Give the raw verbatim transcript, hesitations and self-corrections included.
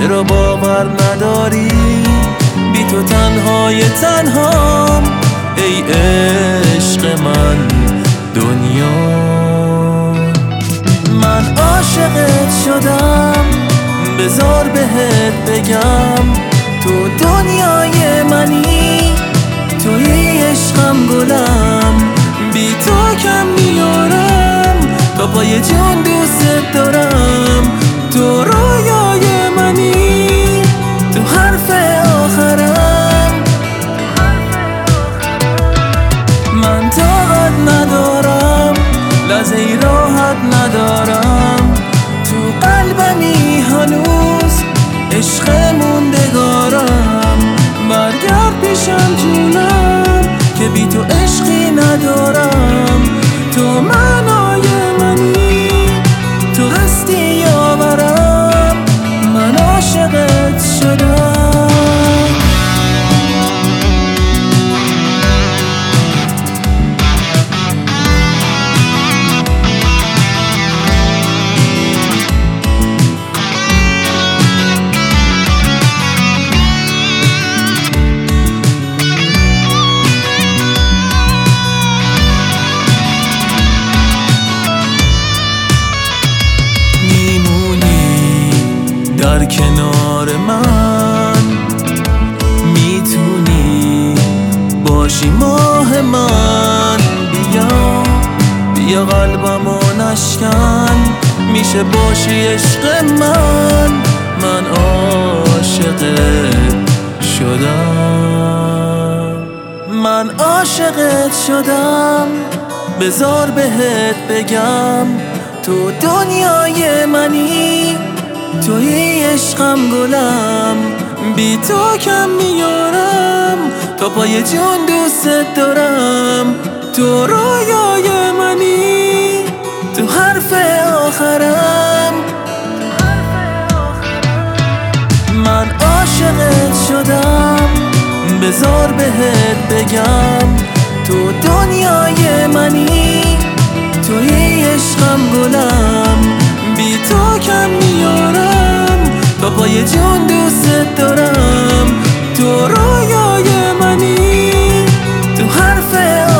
چرا باور نداری بی تو تنهای تنهام ای عشق من دنیا. من عاشقت شدم بذار بهت بگم تو دنیای منی توی عشقم گلم بی تو کم میارم تا پای جون دوست دارم تو رویای منی تو حرف آخرم من طاقت ندارم لحظه ای راحت ندارم تو قلبمی هنوز عشق موندگارم برگرد پیشم جونم که بی تو عشقی ندارم تو معنای منی تو هستی یاورم من عاشقت شدم. در کنار من میتونی باشی ماه من بیا بیا قلبمو نشکن میشه باشی عشق من من عاشقت شدم من عاشقت شدم بذار بهت بگم تو دنیای منی توی عشقم گلم بی تو کم میارم تا پای جون دوست دارم تو رویای منی تو حرف آخرم من عاشقت شدم بذار بهت بگم تو دنیای منی توی عشقم گلم بی تو کم میارم تا پای جون دوست دارم تو رویای منی تو حرف